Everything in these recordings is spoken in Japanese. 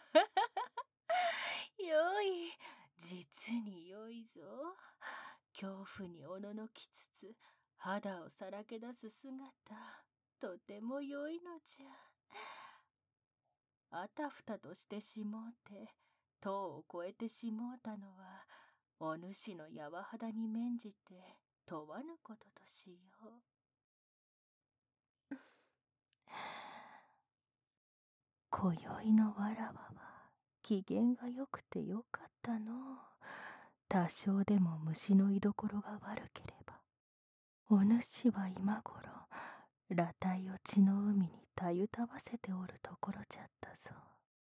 よい、実によいぞ。恐怖におののきつつ、肌をさらけ出す姿、とてもよいのじゃ。あたふたとしてしもうて、塔を越えてしもうたのは、お主の柔肌に免じて、問わぬこととしよう。今宵のわらわは機嫌がよくてよかったのう。多少でも虫の居所が悪ければ、お主は今頃裸体を血の海にたゆたわせておるところじゃったぞ。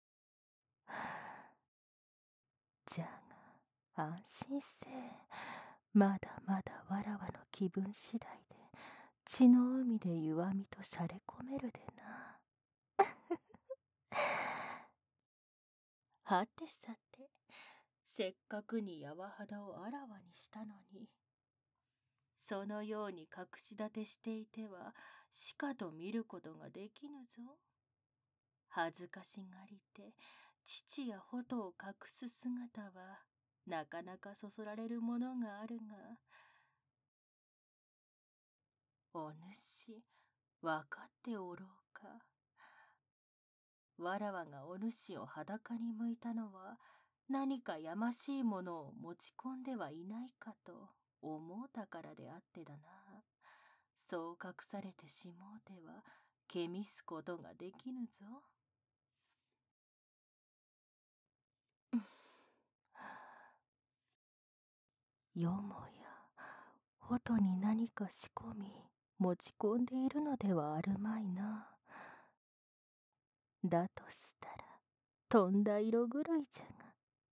じゃが安心せえ。まだまだわらわの気分次第で血の海で湯あみとしゃれ込めるでな。はてさて、せっかくに柔肌をあらわにしたのに、そのように隠し立てしていてはしかと見ることができぬぞ。恥ずかしがりて父や鳩を隠す姿はなかなかそそられるものがあるが、お主わかっておろうか。わらわがお主を裸に向いたのは何かやましいものを持ち込んではいないかと思うたからであってだな。そう隠されてしもうてはけみすことができぬぞ。よもや外に何か仕込み持ち込んでいるのではあるまいな。だとしたらとんだ色狂いじゃが。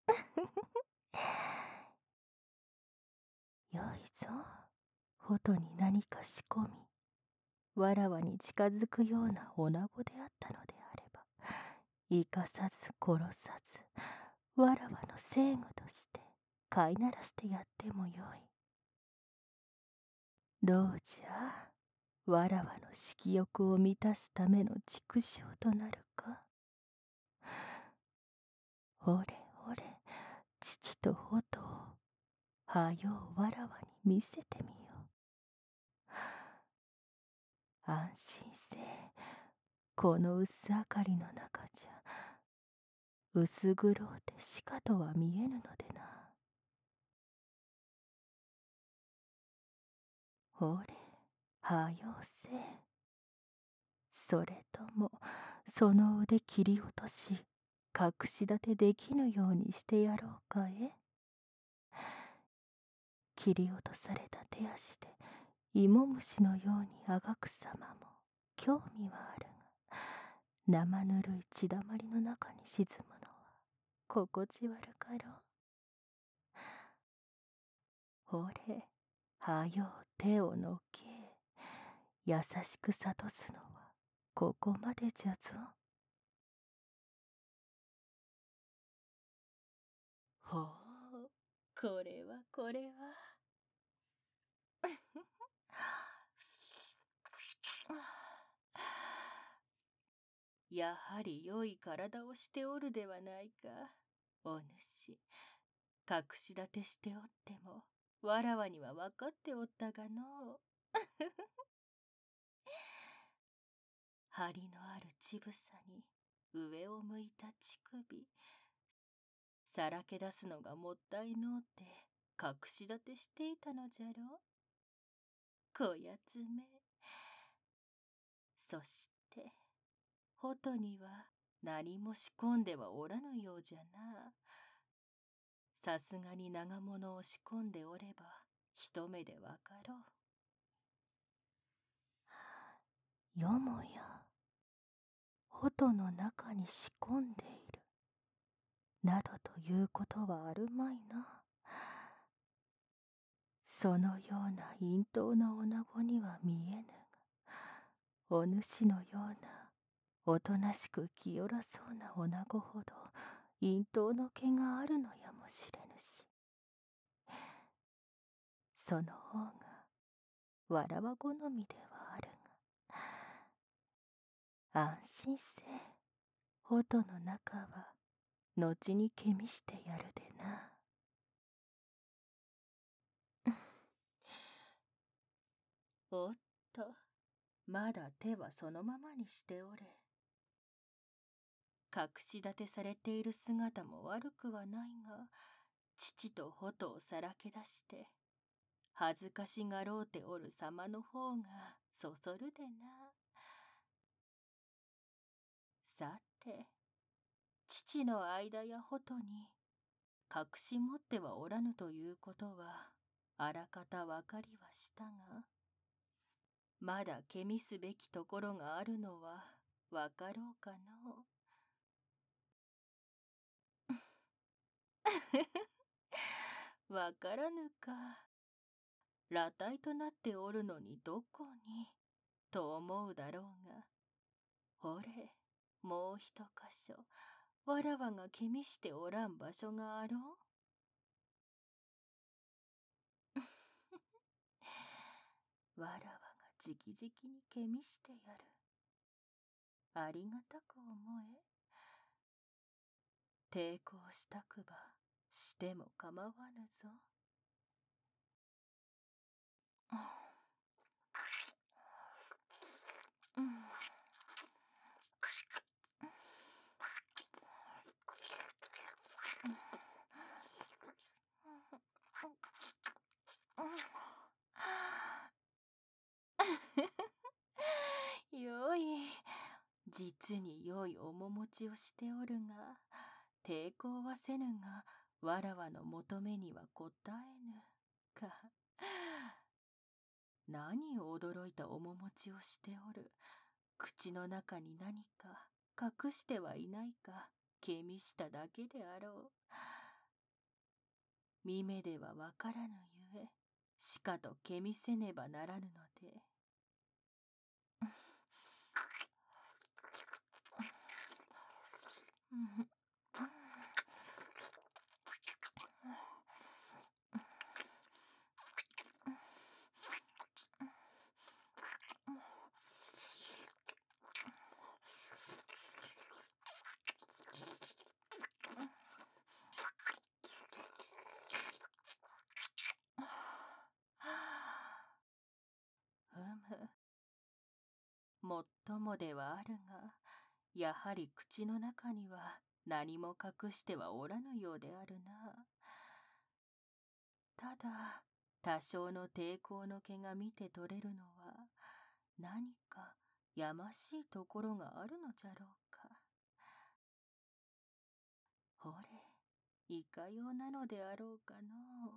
よいぞ。外に何か仕込みわらわに近づくような女子であったのであれば、生かさず殺さずわらわの正具として飼いならしてやってもよい。どうじゃ、わらわの色欲を満たすための畜生となるか。ほれほれ、父と鳩をはようわらわに見せてみよう。安心せえ。この薄明かりの中じゃ薄黒うてしかとは見えぬのでな。ほれ、はようせえ。それともその腕切り落とし隠し立てできぬようにしてやろうかえ。切り落とされた手足で芋虫のようにあがく様も興味はあるが、生ぬるい血だまりの中に沈むのは心地悪かろう。ほれ、はよう手をのけ。優しく諭すのはここまでじゃぞ。ほう、これはこれは。やはり良い体をしておるではないか、お主。隠し立てしておっても、わらわには分かっておったがのう。張りのある乳房に上を向いた乳首、さらけ出すのがもったいのうて隠し立てしていたのじゃろ。こやつめ。そして外には何も仕込んではおらぬようじゃな。さすがに長物を仕込んでおれば一目でわかろう。よもや外の中に仕込んでいるなどということはあるまいな。そのような陰頭な女子には見えぬが、お主のようなおとなしく清らそうな女子ほど陰頭の毛があるのやもしれぬし、その方がわらわ好みではあるが、安心せえ。外の中は後にけみしてやるでな。おっと、まだ手はそのままにしておれ。隠し立てされている姿も悪くはないが、父と穂をさらけ出して、恥ずかしがろうておる様の方がそそるでな。さて、父の間や穂に隠し持ってはおらぬということはあらかたわかりはしたが、まだけみすべきところがあるのはわかろうかのう。わからぬか。裸体となっておるのにどこにと思うだろうが、ほれ、もう一箇所、わらわがけみしておらん場所があろう。わらわがじきじきにけみしてやる。ありがたく思え。抵抗したくばしても構わぬぞ。よい。実に良い面持ちをしておるが、抵抗はせぬが、わらわの求めには応えぬ。か。何を驚いた面持ちをしておる。口の中に何か隠してはいないか、気見しただけであろう。見目ではわからぬゆえ、しかと気見せねばならぬので。もっともではあるが、やはり口の中には何も隠してはおらぬようであるな。ただ、多少の抵抗の気が見て取れるのは、何かやましいところがあるのじゃろうか。ほれ、いかようなのであろうかのう。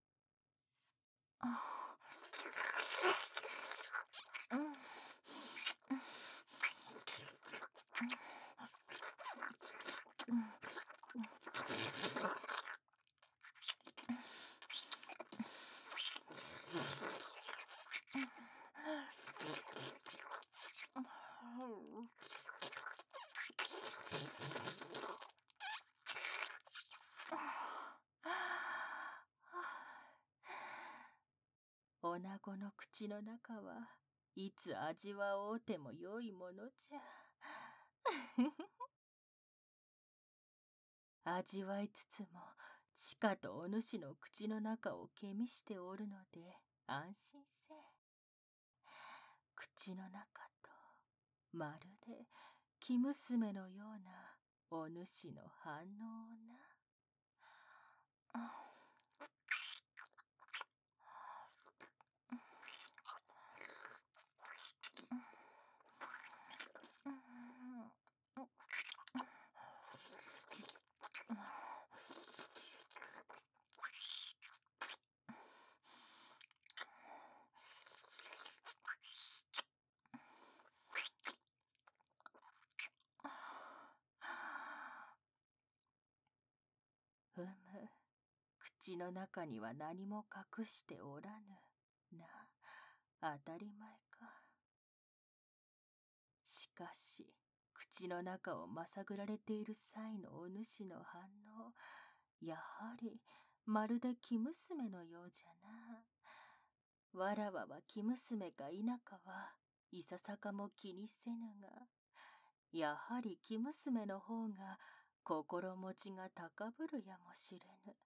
女子の口の中はいつ味わおうてもよいものじゃ。味わいつつも、しかとお主の口の中をけみしておるので安心せ。口の中と、まるで生娘のようなお主の反応をな。ふむ、口の中には何も隠しておらぬ。な、当たり前か。しかし、口の中をまさぐられている際のお主の反応、やはり、まるで生娘のようじゃな。わらわは生娘か否かはいささかも気にせぬが、やはり生娘の方が心持ちが高ぶるやもしれぬ。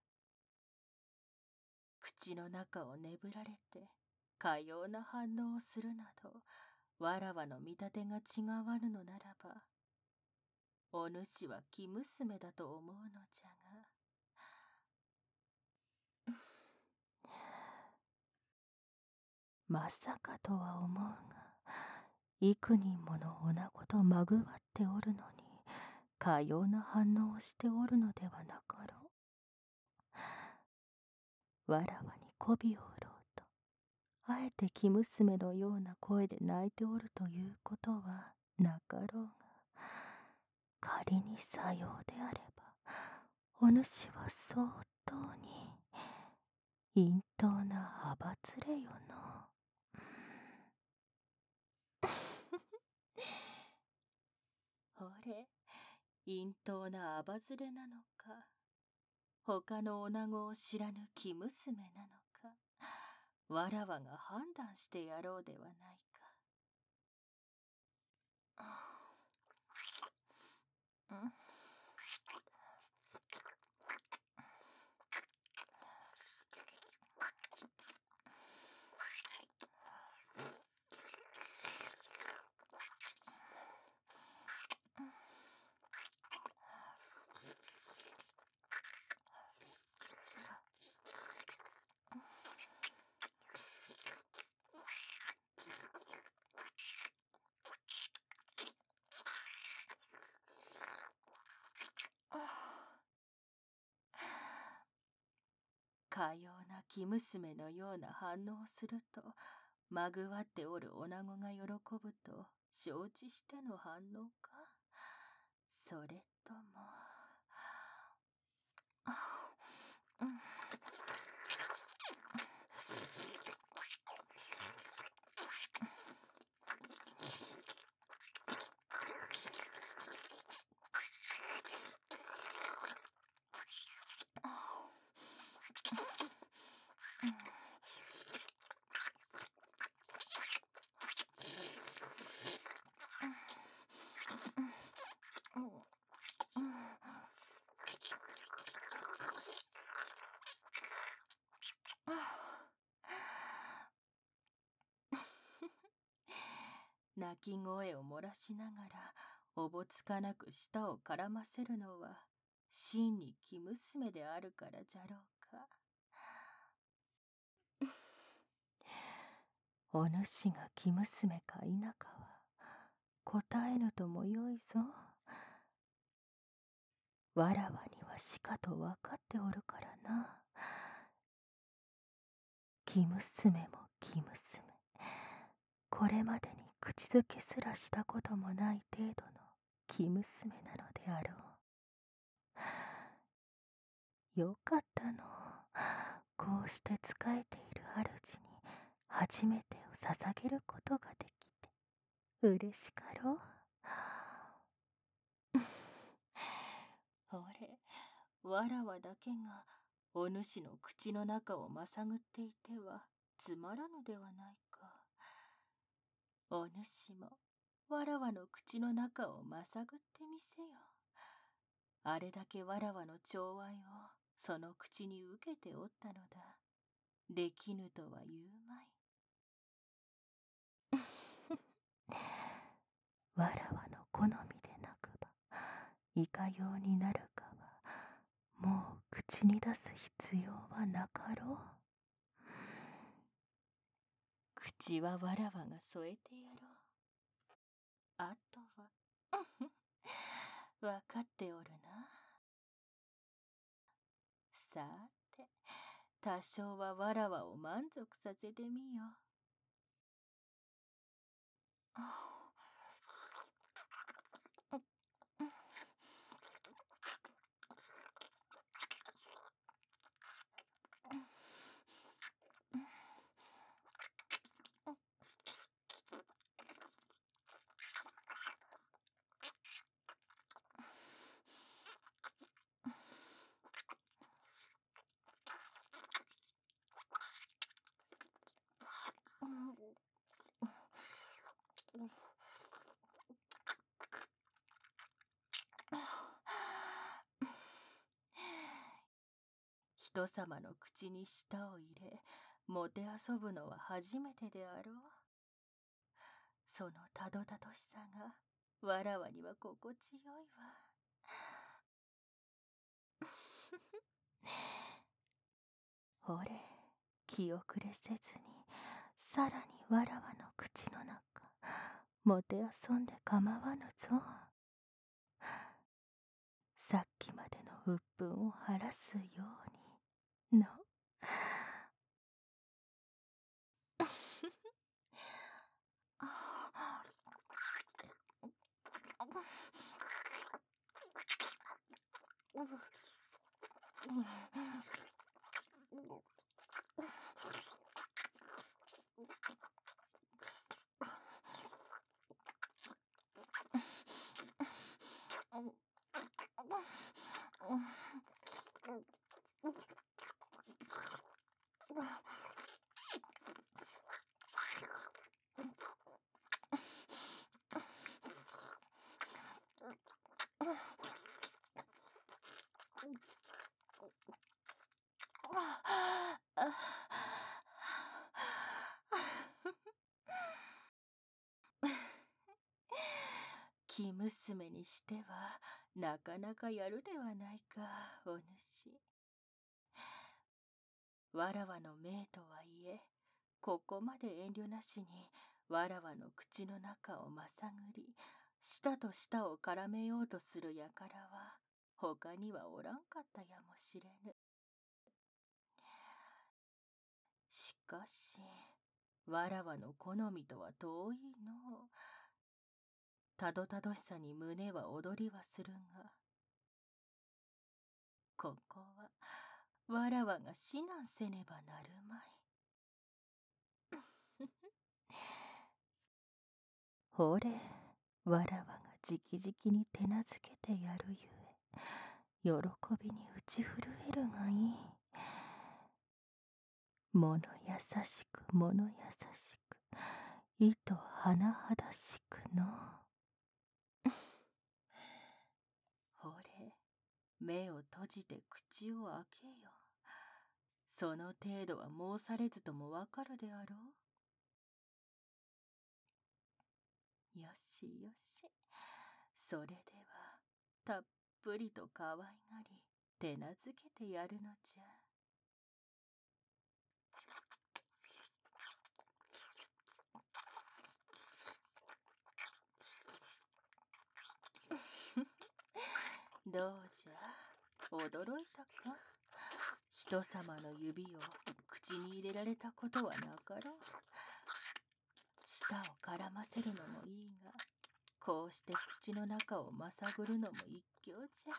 口の中をねぶられてかような反応をするなど、わらわの見立てが違わぬのならば、お主は生娘だと思うのじゃが。まさかとは思うが、幾人もの女子とまぐわっておるのに、かような反応をしておるのではなかろう。わらわに媚びを売ろうと、あえて生娘のような声で泣いておるということはなかろうが、仮にさようであれば、お主は相当に陰頭なアバツレよの。ほれ、陰頭なアバズレなのか、他の女子を知らぬ生娘なのか、わらわが判断してやろうではないか。かような生娘のような反応をすると、まぐわっておる女子が喜ぶと承知しての反応か。それとも。泣き声を漏らしながらおぼつかなく舌を絡ませるのは真に生娘であるからじゃろうか。お主が生娘か否かは答えぬともよいぞ。わらわにはしかとわかっておるからな。生娘も生娘、これまでに口づけすらしたこともない程度の生娘なのであろう。よかったの。こうして仕えている主に初めてを捧げることができて嬉しかろう。ほれ、わらわだけがお主の口の中をまさぐっていてはつまらぬではないか。お主もわらわの口の中をまさぐってみせよ。あれだけわらわの寵愛をその口に受けておったのだ。できぬとは言うまい。わらわの好みでなくばいかようになるかはもう口に出す必要はなかろう。口はわらわが添えてやろう。あとはわかっておるな。さて、多少はわらわを満足させてみよ。 人様の口に舌を入れ、もてあそぶのは初めてであろう。そのたどたどしさが、わらわには心地よいわ。ほれ、気遅れせずに、さらにわらわの口の中、もてあそんで構わぬぞ。さっきまでの鬱憤を晴らすようにの。生娘にしてはなかなかやるではないか、お主。わらわの命とはいえ、ここまで遠慮なしにわらわの口の中をまさぐり、舌と舌を絡めようとする輩は他にはおらんかったやもしれぬ。しかし、わらわの好みとは遠いのう。たどたどしさに胸は躍りはするが、ここはわらわが指南せねばなるまい。ほれ、わらわが直々に手なずけてやるゆえ、喜びに打ち震えるがいい。物優しく物優しく、意と甚だしくの。ほれ、目を閉じて口を開けよ。その程度は申されずともわかるであろう。よしよし。それでは、たっぷりと可愛がり、手なずけてやるのじゃ。どうじゃ、驚いたか。人様の指を口に入れられたことはなかろう。舌を絡ませるのもいいが、こうして口の中をまさぐるのも一興じゃ。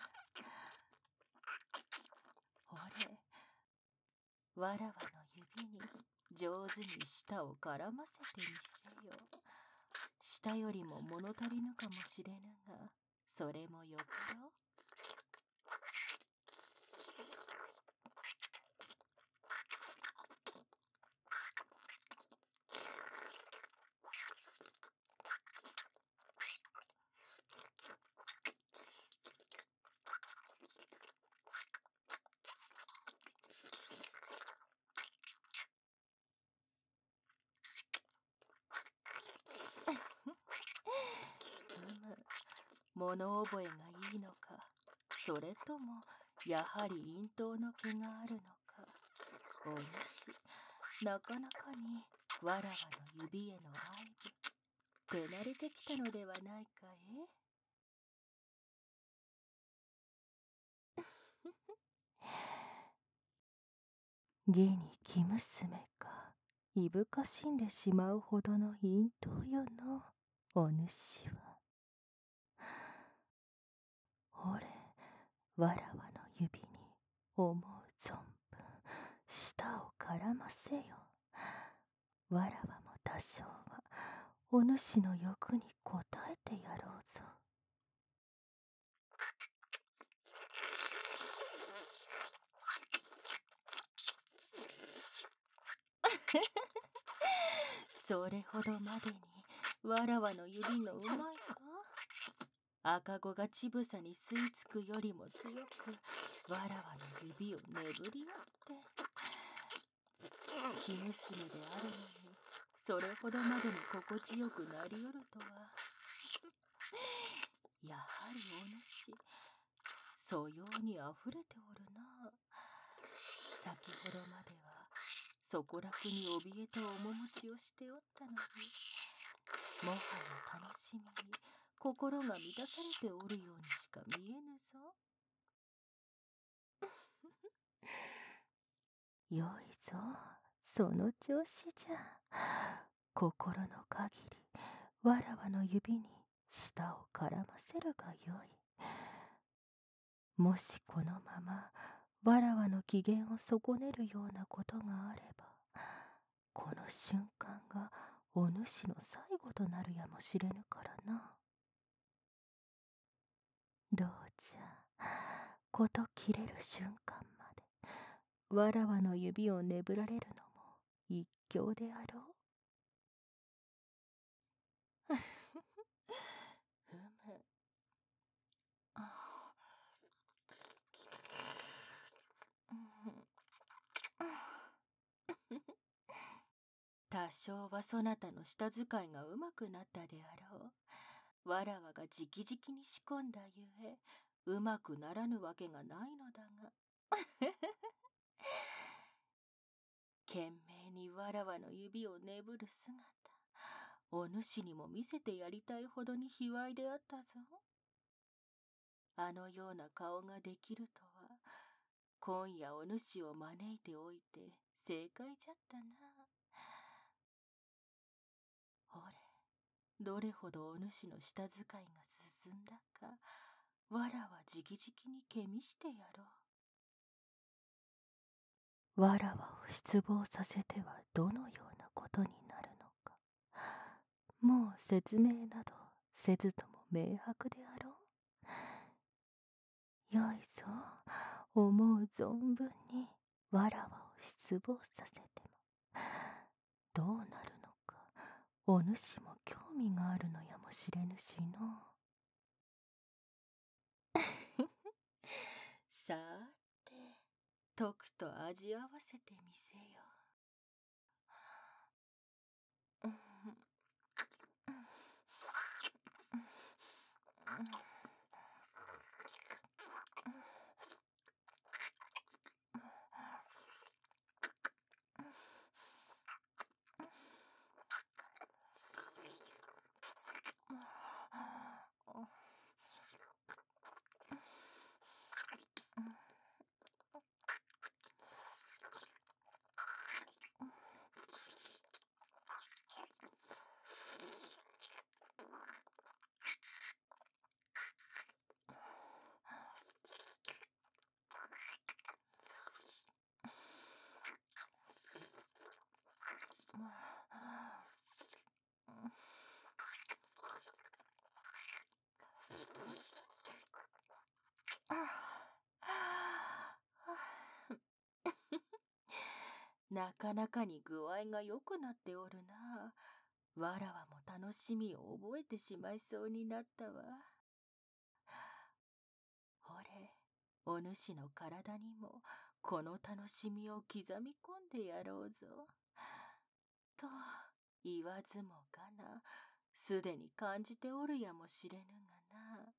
ほれ、わらわの指に上手に舌を絡ませてみせよ。舌よりも物足りぬかもしれぬが、それもよかろう。物覚えがいいのか、それともやはり咽頭の気があるのか。お主、なかなかにわらわの指への愛に手慣れてきたのではないかえ。義に生娘か、いぶかしんでしまうほどの咽頭よのお主は。ほれ、わらわの指に思う存分舌を絡ませよ。わらわも多少はお主の欲に応えてやろうぞ。それほどまでにわらわの指のうまいか。 赤子が乳房に吸い付くよりも強く、わらわの指をねぶり合って。生娘であるのに、それほどまでに心地よくなりよるとは。やはりお主、素養にあふれておるな。先ほどまでは、そこらくに怯えた面持ちをしておったのに、もはや楽しみに心が満たされておるようにしか見えぬぞ。よいぞ、その調子じゃ。心の限り、わらわの指に舌を絡ませるがよい。もしこのままわらわの機嫌を損ねるようなことがあれば、この瞬間がお主の最後となるやもしれぬからな。どうじゃ、こと切れる瞬間までわらわの指をねぶられるのも一興であろう。ふむ。多少はそなたの舌遣いがうまくなったであろう。わらわが直々に仕込んだゆえ、うまくならぬわけがないのだが。懸命にわらわの指をねぶる姿、お主にも見せてやりたいほどに卑猥であったぞ。あのような顔ができるとは、今夜お主を招いておいて正解じゃったな。ほれ、どれほどお主の舌遣いが進んだか、わらは直々にけみしてやろう。わらわを失望させてはどのようなことになるのか、もう説明などせずとも明白であろう。よいぞ、思う存分にわらわを失望させても、どうなるのか、お主も興味があるのやもしれぬしの。さあて、とくと味合わせてみせよ。なかなかに具合が良くなっておるな。わらわも楽しみを覚えてしまいそうになったわ。ほれ、お主の体にもこの楽しみを刻み込んでやろうぞ。と言わずもがな、すでに感じておるやもしれぬがな。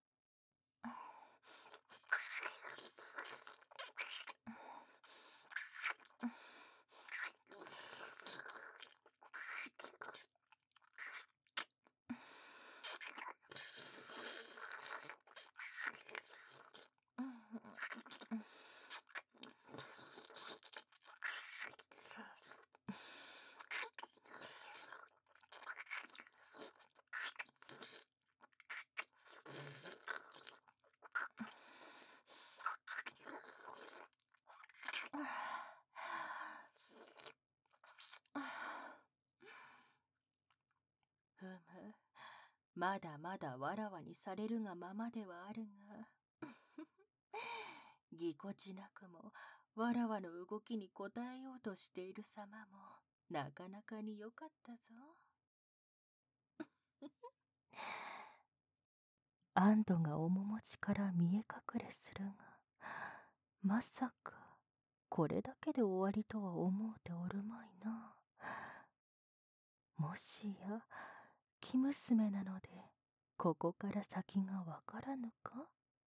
ふむ、まだまだわらわにされるがままではあるが、ぎこちなくもわらわの動きに応えようとしている様もなかなかに良かったぞ。 安堵が面持ちから見え隠れするが、まさかこれだけで終わりとは思うておるまいな。もしや生娘なのでここから先がわからぬか。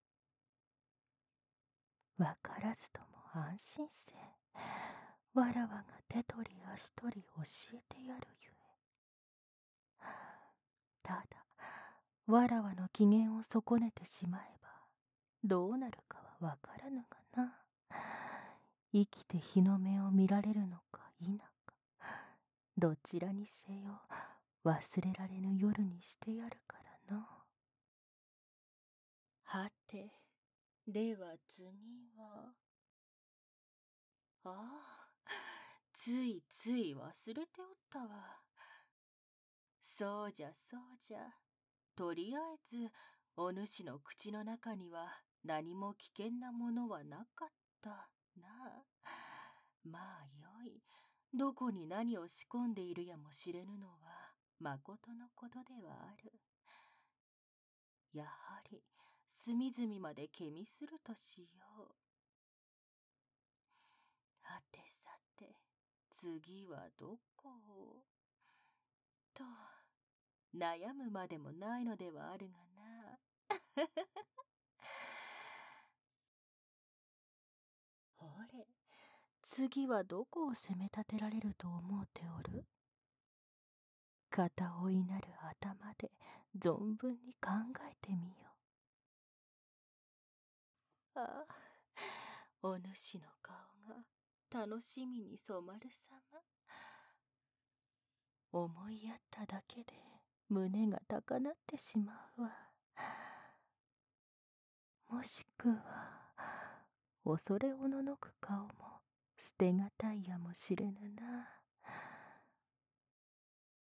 わからずとも安心せ。わらわが手取り足取り教えてやるゆえ。ただわらわの機嫌を損ねてしまえばどうなるかはわからぬがな。生きて日の目を見られるのか否か、どちらにせよ忘れられぬ夜にしてやるからの。はて、では次は。ああ、ついつい忘れておったわ。そうじゃそうじゃ。とりあえずお主の口の中には何も危険なものはなかったなあ。まあよい。どこに何を仕込んでいるやもしれぬのはまことのことではある。やはり隅々まで気にするとしよう。はてさて、次はどこをと悩むまでもないのではあるがな。ほれ、次はどこを攻め立てられると思うておる。片追いなる頭で存分に考えてみよ。ああ、お主の顔が楽しみに染まるさま。思いやっただけで胸が高鳴ってしまうわ。もしくは恐れおののく顔も捨てがたいやもしれぬな。